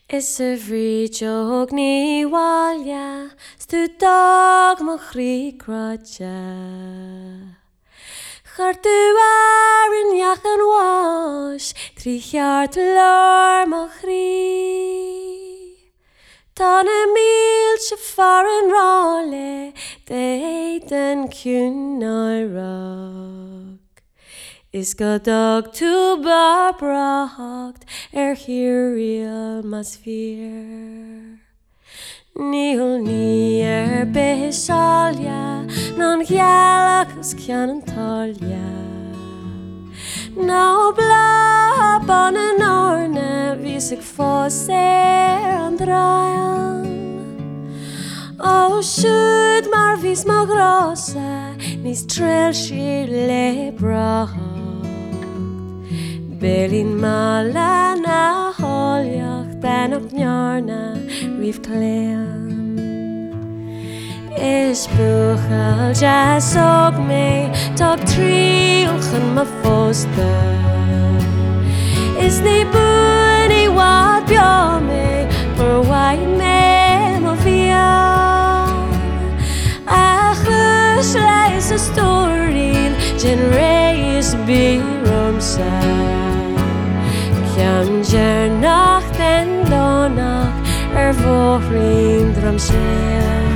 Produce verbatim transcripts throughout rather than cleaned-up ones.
Is a bhrí teog ní bhaile stú dag mo chrí cráide. Chartú ar in neachan bháis trí cheart lár mo chrí. Tá na míl se far an rále dé den cún náirag. Is go dag tú bar bracht ar hiúrial mas fír. Níl ní ar behisália non ghealachas cean an tália. Ná bla ban an orna vís ag fós ar an dráan. Ó siúd mar vís má grása nís trel sí le bracht. Belín mála na háliach ben op nearna riomh cléan. Is buchal jazz og mé tag tríolchan ma fósta. Is ní buní wad bia mé for waid mé ma fian. Achus leis a storín gen reis bírom sa. Cean dear nach den dónach ar bhóthrín drom séan.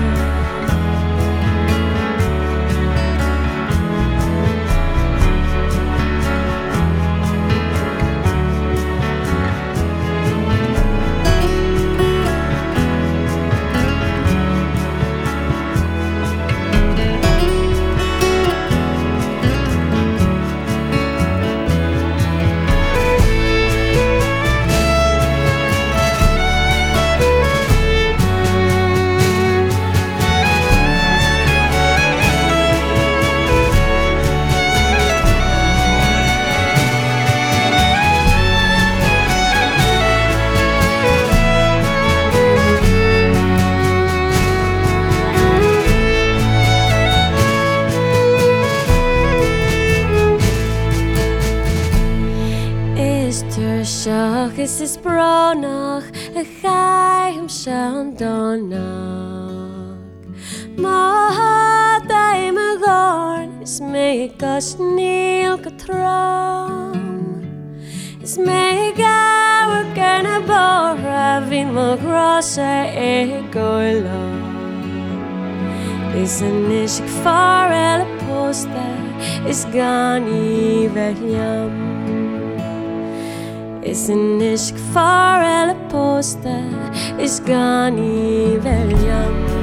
Is is bránach a chaim se an dónach. Má daim a gárn is mé gas níl go trám. Is mé gawar gana bóra vín má grása e góila. Is an is ag far el a posta is gani vehiam. Is an ishk far el a posta is gani veljam.